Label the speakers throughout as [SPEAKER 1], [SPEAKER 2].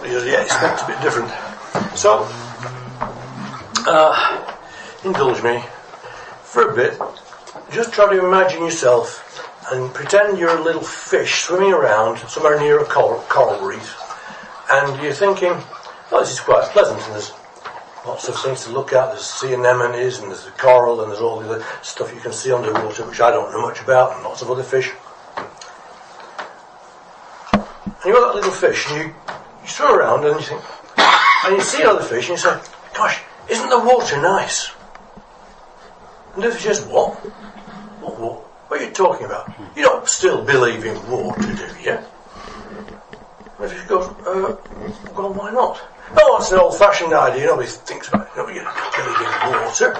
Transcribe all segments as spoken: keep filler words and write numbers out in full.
[SPEAKER 1] you yeah, expect a bit different. So, uh, indulge me for a bit. Just try to imagine yourself and pretend you're a little fish swimming around somewhere near a coral, coral reef, and you're thinking, oh, this is quite pleasant, and there's lots of things to look at. There's sea anemones, and there's the coral, and there's all the other stuff you can see underwater, which I don't know much about, and lots of other fish. And you've got that little fish, and you, you swim around, and you think, and you see other fish, and you say, gosh, isn't the water nice? And the fish says, what? What, what? What are you talking about? You don't still believe in water, do you? And the fish goes, uh, well, why not? Oh, that's an old-fashioned idea. Nobody thinks about it. Nobody believe in water.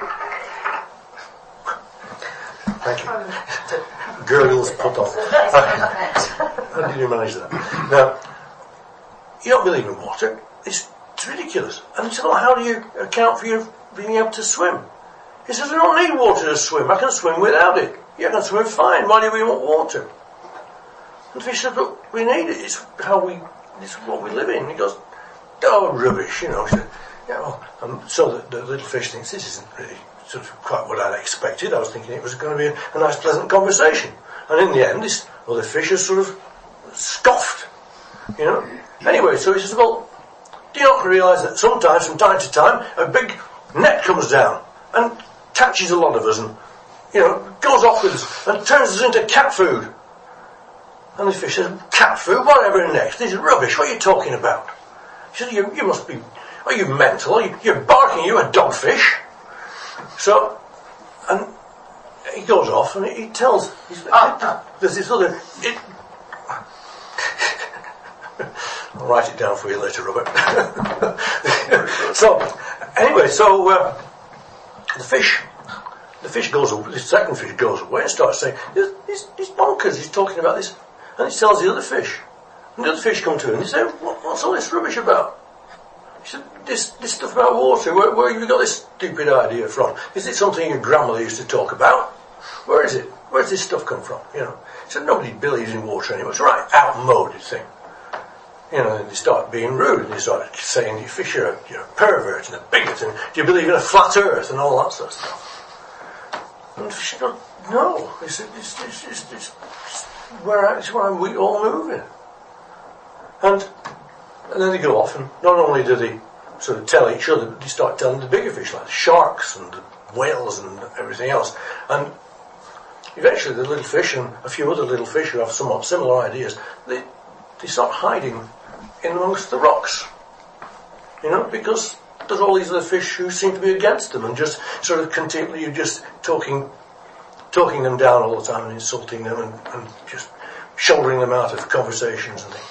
[SPEAKER 1] Thank you. Gurgles put on. How did you manage that? Now, you don't believe in water. It's, it's ridiculous. And he said, well, how do you account for your being able to swim? He says, I don't need water to swim. I can swim without it. Yeah, I can swim fine. Why do we want water? And the fish said, look, we need it. It's how we, it's what we live in. He goes, oh, rubbish, you know. He said, yeah, well, um, so the, the little fish thinks this isn't really sort of quite what I'd expected. I was thinking it was going to be a, a nice, pleasant conversation. And in the end, this other fish has sort of scoffed, you know. Anyway, so he says, well, do you not realise that sometimes, from time to time, a big net comes down and catches a lot of us and, you know, goes off with us and turns us into cat food. And the fish says, cat food? Whatever next? This is rubbish. What are you talking about? He said, you, you must be, are you mental? Are you, you're barking, you a dogfish. So, and he goes off and he tells, he's, ah, there's this other, it, I'll write it down for you later, Robert. So, anyway, so, uh, the fish, the fish goes away, the second fish goes away and starts saying, he's, he's bonkers, he's talking about this. And he tells the other fish. And the other fish come to him and they say, what, what's all this rubbish about? He said, this, this stuff about water, where, where have you got this stupid idea from? Is it something your grandmother used to talk about? Where is it? Where's this stuff come from? You know, he said, nobody believes in water anymore. It's a right outmoded thing. You know, and they start being rude and they start saying, you fish, you're a, you're a pervert and a bigot and do you believe in a flat earth and all that sort of stuff. And the fish said, no, it's, it's, it's, it's, it's, it's where, it's where we all moving. And, and then they go off and not only do they sort of tell each other, but they start telling the bigger fish like the sharks and the whales and everything else. And eventually the little fish and a few other little fish who have somewhat similar ideas, they, they start hiding in amongst the rocks. You know, because there's all these other fish who seem to be against them and just sort of continually just talking talking them down all the time and insulting them and, and just shouldering them out of conversations and things.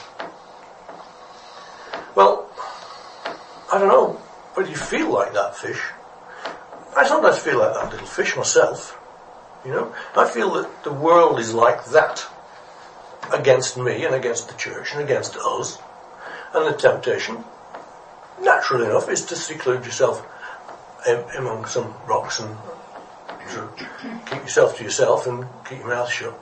[SPEAKER 1] Well, I don't know, whether you feel like that fish. I sometimes feel like that little fish myself. You know, I feel that the world is like that against me and against the church and against us. And the temptation, naturally enough, is to seclude yourself among some rocks and sort of keep yourself to yourself and keep your mouth shut.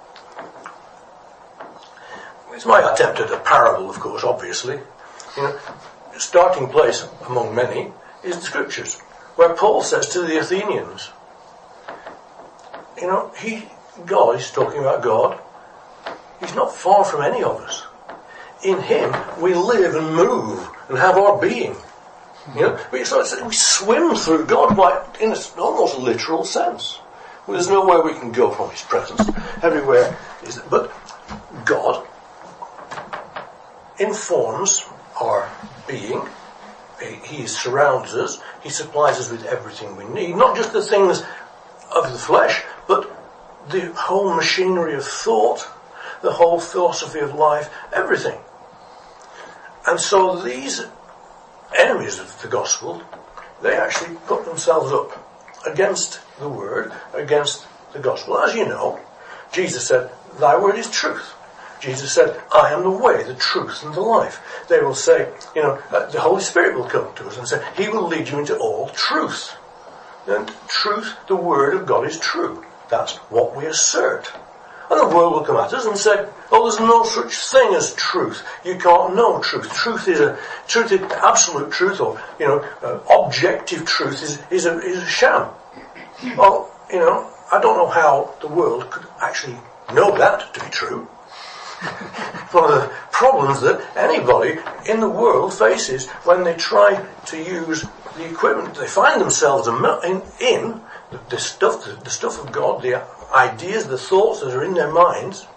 [SPEAKER 1] It's my attempt at a parable, of course, obviously. You know, the starting place among many is the scriptures, where Paul says to the Athenians, you know, he, God, he's talking about God, he's not far from any of us. In him, we live and move and have our being. You know, we, so we swim through God quite in an almost literal sense. There's nowhere we can go from his presence. Everywhere is, but God informs our being. He, he surrounds us. He supplies us with everything we need. Not just the things of the flesh, but the whole machinery of thought, the whole philosophy of life, everything. And so these enemies of the gospel, they actually put themselves up against the word, against the gospel. As you know, Jesus said, thy word is truth. Jesus said, I am the way, the truth, and the life. They will say, you know, uh, the Holy Spirit will come to us and say, he will lead you into all truth. And truth, the word of God is true. That's what we assert. And the world will come at us and say, oh, there's no such thing as truth. You can't know truth. Truth is a, truth is absolute truth, or, you know, uh, objective truth is, is a, is a sham. Well, you know, I don't know how the world could actually know that to be true. One of the problems that anybody in the world faces when they try to use the equipment they find themselves in, in the, the stuff, the, the stuff of God, the ideas, the thoughts that are in their minds,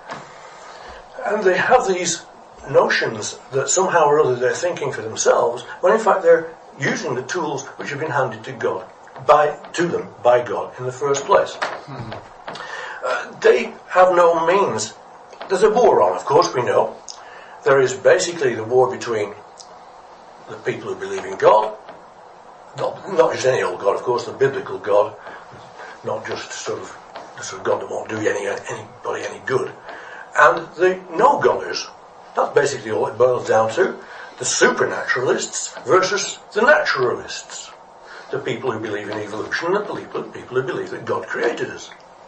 [SPEAKER 1] and they have these notions that somehow or other they're thinking for themselves, when in fact they're using the tools which have been handed to God, by to them by God in the first place. Mm-hmm. Uh, they have no means. There's a war on, of course, we know. There is basically the war between the people who believe in God, not, not just any old God, of course, the biblical God, not just sort of the sort of God that won't do any, anybody any good, and the no-Goders. That's basically all it boils down to. The supernaturalists versus the naturalists. The people who believe in evolution and the people, people who believe that God created us.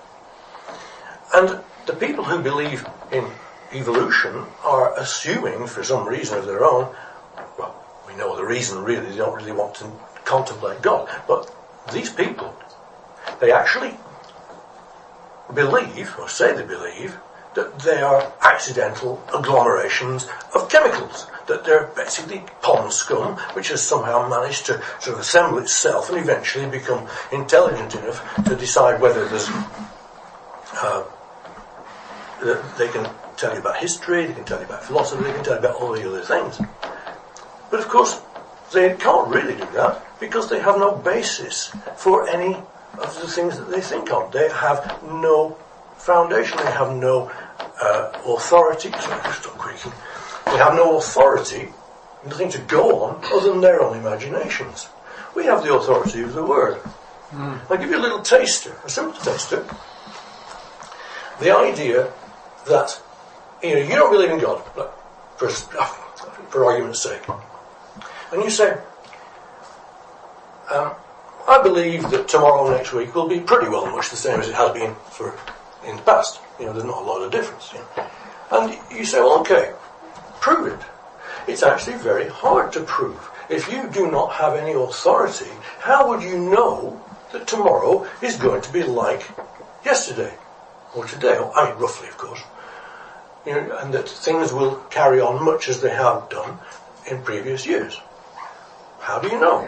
[SPEAKER 1] And the people who believe in evolution are assuming, for some reason of their own, well, we know the reason really, they don't really want to contemplate God, but these people, they actually believe, or say they believe, that they are accidental agglomerations of chemicals, that they're basically pond scum, which has somehow managed to sort of assemble itself and eventually become intelligent enough to decide whether there's uh, they can tell you about history, they can tell you about philosophy, they can tell you about all the other things. But of course, they can't really do that because they have no basis for any of the things that they think of. They have no foundation, they have no uh, authority. Sorry, stop creaking. They have no authority, nothing to go on other than their own imaginations. We have the authority of the Word. Mm. I'll give you a little taster, a simple taster. The idea that, you know, you don't believe in God, for, for argument's sake. And you say, um, I believe that tomorrow next week will be pretty well much the same as it has been for in the past. You know, there's not a lot of difference. You know. And you say, well, okay, prove it. It's actually very hard to prove. If you do not have any authority, how would you know that tomorrow is going to be like yesterday? Or today, or, I mean roughly of course. You know, and that things will carry on much as they have done in previous years. How do you know?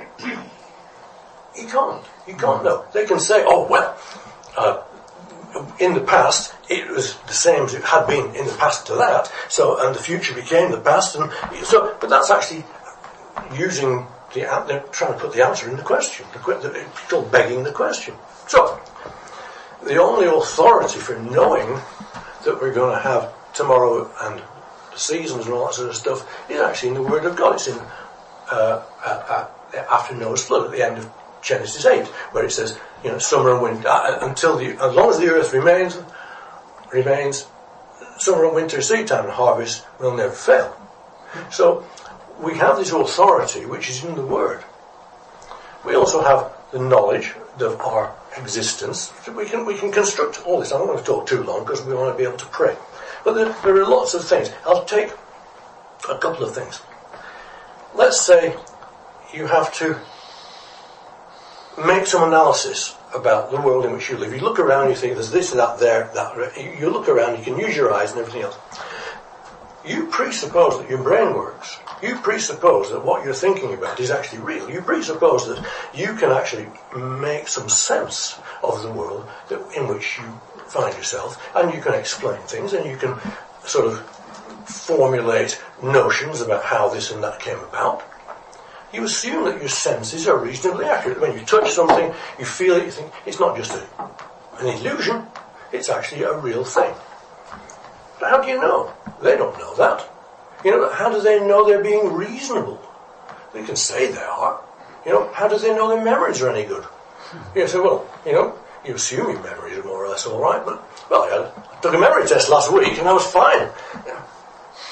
[SPEAKER 1] You can't. You can't know. They can say, oh well, uh, in the past it was the same as it had been in the past to that, so, and the future became the past, and so, but that's actually using the, they're trying to put the answer in the question. It's called begging the question. So, the only authority for knowing that we're going to have tomorrow and the seasons and all that sort of stuff is actually in the Word of God. It's in uh, uh, uh, after Noah's flood at the end of Genesis eight, where it says, you know, summer and winter, uh, until the, as long as the earth remains, remains, summer and winter, seed time and harvest will never fail. So we have this authority which is in the Word. We also have the knowledge of our existence. We can we can construct all this. I'm not going to talk too long because we want to be able to pray. But there, there are lots of things. I'll take a couple of things. Let's say you have to make some analysis about the world in which you live. You look around, you think there's this, that, there, that. You look around, you can use your eyes and everything else. You presuppose that your brain works. You presuppose that what you're thinking about is actually real. You presuppose that you can actually make some sense of the world that, in which you find yourself, and you can explain things, and you can sort of formulate notions about how this and that came about. You assume that your senses are reasonably accurate. When you touch something, you feel it, you think it's not just a, an illusion, it's actually a real thing. But how do you know? They don't know that. You know, how do they know they're being reasonable? They can say they are. You know, how do they know their memories are any good? You say, well, you know, you assume your memories are more or less all right, but, well, I, had, I took a memory test last week and I was fine. You know,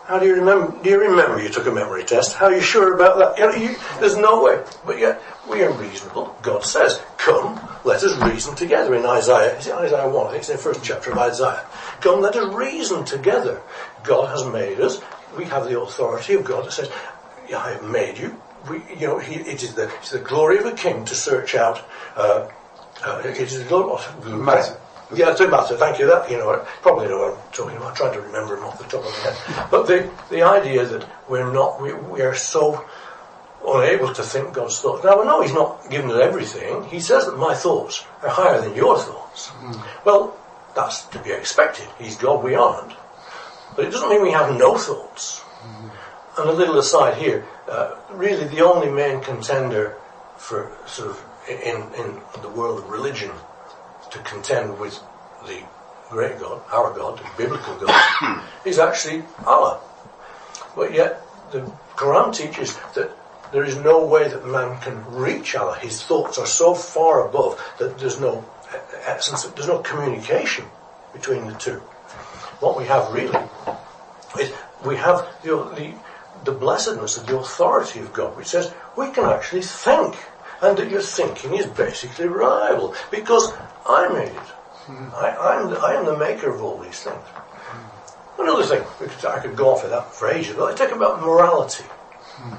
[SPEAKER 1] How do you remember? Do you remember you took a memory test? How are you sure about that? You know, you, there's no way. But yet, we are reasonable. God says, come, let us reason together. In Isaiah, is it Isaiah one? I think it's in the first chapter of Isaiah. Come, let us reason together. God has made us. We have the authority of God that says, yeah, I have made you. We, you know, he, it is the, it's the glory of a king to search out, uh, uh, it is the glory of,
[SPEAKER 2] matter.
[SPEAKER 1] Yeah, it's a matter, thank you, that, you know, probably know what I'm talking about, I'm trying to remember them off the top of my head. But the, the idea that we're not, we, we are so unable to think God's thoughts. Now, no, he's not given us everything. He says that my thoughts are higher than your thoughts. Mm. Well, that's to be expected. He's God, we aren't. But it doesn't mean we have no thoughts. Mm. And a little aside here, uh, really the only main contender for sort of in, in the world of religion to contend with the great God, our God, the biblical God, is actually Allah. But yet the Quran teaches that there is no way that man can reach Allah. His thoughts are so far above that there's no essence, there's no communication between the two. What we have really is we have the, the, the blessedness of the authority of God, which says we can actually think, and that your thinking is basically reliable because I made it. Mm. I, I'm the, I am the maker of all these things. Mm. Another thing, because I could go on for that for ages, but let's talk about morality. Mm.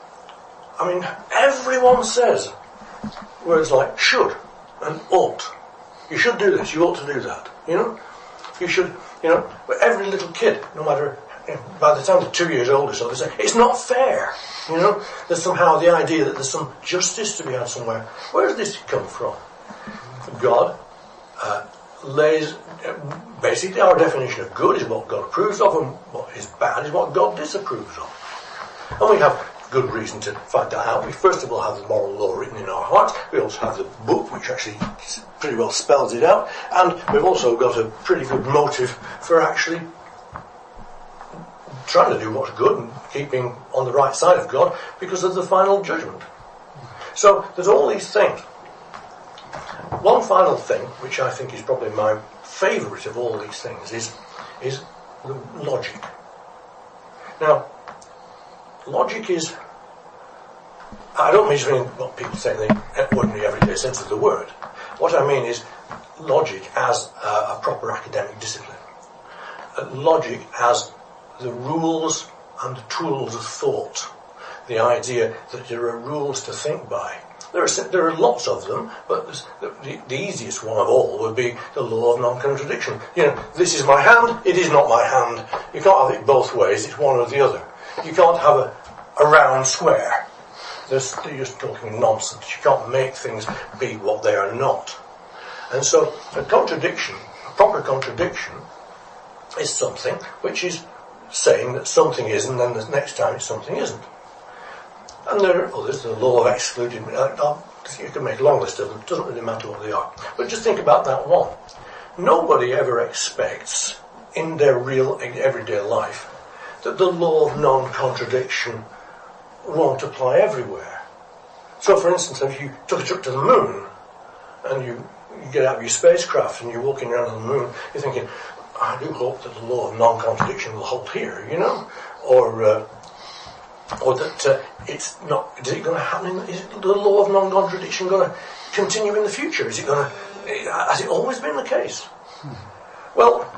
[SPEAKER 1] I mean, everyone says words like should and ought. You should do this, you ought to do that. You know? You should, you know, but every little kid, no matter, you know, by the time they're two years old or so, they say, it's not fair. You know? There's somehow the idea that there's some justice to be had somewhere. Where does this come from? God uh, lays, uh, basically our definition of good is what God approves of, and what is bad is what God disapproves of. And we have good reason to find that out. We first of all have the moral law written in our hearts. We also have the book which actually pretty well spells it out. And we've also got a pretty good motive for actually trying to do what's good and keeping on the right side of God because of the final judgment. So there's all these things. One final thing, which I think is probably my favourite of all these things, is is the logic. Now, logic is, I don't mean what people say in the ordinary everyday sense of the word. What I mean is logic as a, a proper academic discipline. Uh, logic as the rules and the tools of thought. The idea that there are rules to think by. There are, there are lots of them, but the, the, the easiest one of all would be the law of non-contradiction. You know, this is my hand, it is not my hand. You can't have it both ways, it's one or the other. You can't have a, a round square. There's, you're just talking nonsense. You can't make things be what they are not. And so, a contradiction, a proper contradiction, is something which is saying that something is, and then the next time it's something isn't. And there are others, the law of excluding, you can make a long list of them, it doesn't really matter what they are. But just think about that one. Nobody ever expects, in their real, everyday life, that the law of non-contradiction won't apply everywhere. So for instance, if you took a trip to the moon, and you, you get out of your spacecraft and you're walking around on the moon, you're thinking, I do hope that the law of non-contradiction will hold here, you know? Or, uh, or that uh, it's not, is it going to happen, in, is the law of non-contradiction going to continue in the future? Is it going to, has it always been the case? Hmm. Well,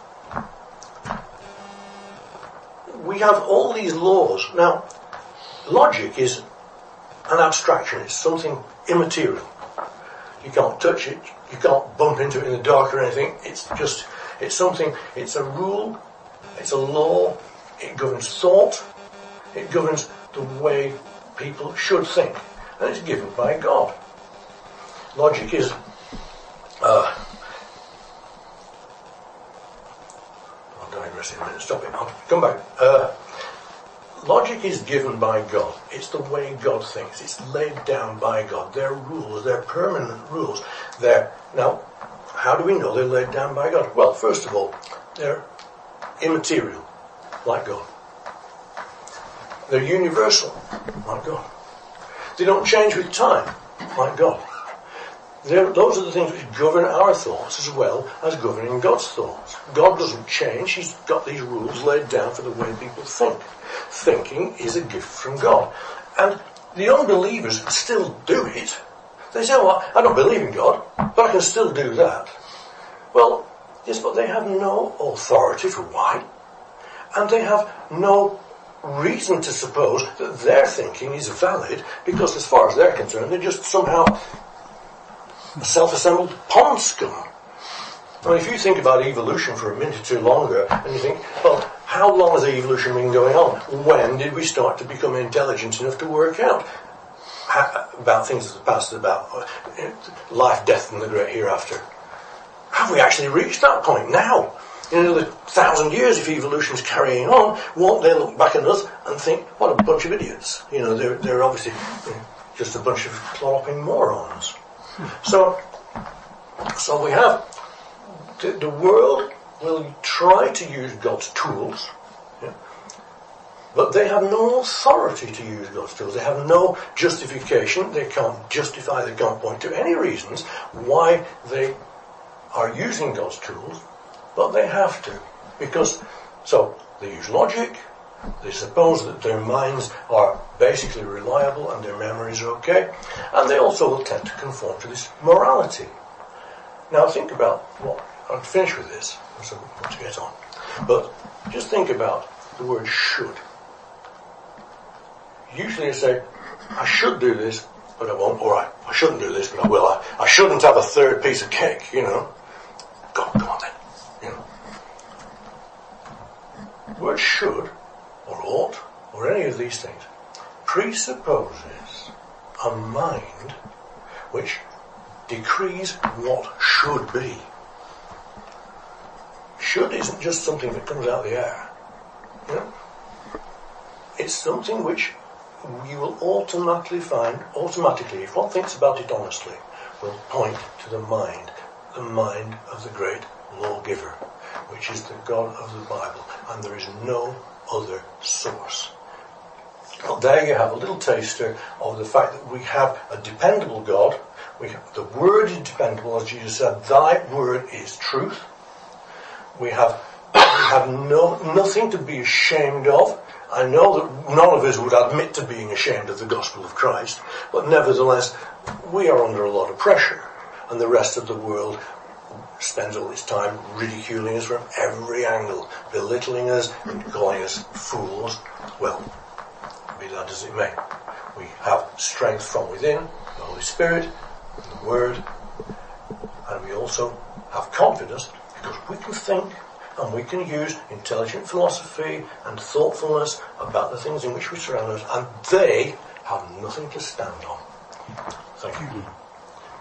[SPEAKER 1] we have all these laws. Now, logic is an abstraction, it's something immaterial. You can't touch it, you can't bump into it in the dark or anything, it's just, it's something, it's a rule, it's a law, it governs thought, it governs the way people should think, and it's given by God. Logic is, uh, I'll digress in a minute, stop it, I'll come back. Uh, logic is given by God. It's the way God thinks. It's laid down by God. They're rules, they're permanent rules. They're, now, how do we know they're laid down by God? Well, first of all, they're immaterial, like God. They're universal, like God. They don't change with time, like God. They're, those are the things which govern our thoughts as well as governing God's thoughts. God doesn't change. He's got these rules laid down for the way people think. Thinking is a gift from God. And the unbelievers still do it. They say, well, I don't believe in God, but I can still do that. Well, yes, but they have no authority for why. And they have no reason to suppose that their thinking is valid, because as far as they're concerned, they're just somehow a self-assembled pond scum. I mean, if you think about evolution for a minute or two longer, and you think, well, how long has evolution been going on? When did we start to become intelligent enough to work out how, about things of the past, about uh, life, death, and the great hereafter? Have we actually reached that point now? In another thousand years, if evolution's carrying on, won't they look back at us and think, what a bunch of idiots? You know, they're, they're obviously you know, just a bunch of clopping morons. So, so we have, the, the world will try to use God's tools, yeah, but they have no authority to use God's tools. They have no justification. They can't justify, they can't point to any reasons why they are using God's tools, but they have to. Because, so, they use logic, they suppose that their minds are basically reliable and their memories are okay, and they also will tend to conform to this morality. Now think about what, I'll finish with this, so I want to get on, but just think about the word should. Usually you say, I should do this, but I won't, or I, I shouldn't do this, but I will. I, I shouldn't have a third piece of cake, you know. Go, go on then, you know. The word should, or ought, or any of these things, presupposes a mind which decrees what should be. Should isn't just something that comes out of the air. You know? It's something which you will automatically find, automatically, if one thinks about it honestly, will point to the mind, the mind of the great lawgiver, which is the God of the Bible, and there is no other source. Well, there you have a little taster of the fact that we have a dependable God. We have, the word is dependable, as Jesus said, thy word is truth. We have, we have no, nothing to be ashamed of. I know that none of us would admit to being ashamed of the gospel of Christ, but nevertheless, we are under a lot of pressure, and the rest of the world spends all its time ridiculing us from every angle, belittling us and calling us fools. Well, be that as it may, we have strength from within, the Holy Spirit, the Word, and we also have confidence because we can think and we can use intelligent philosophy and thoughtfulness about the things in which we surround us, and they have nothing to stand on. Thank you.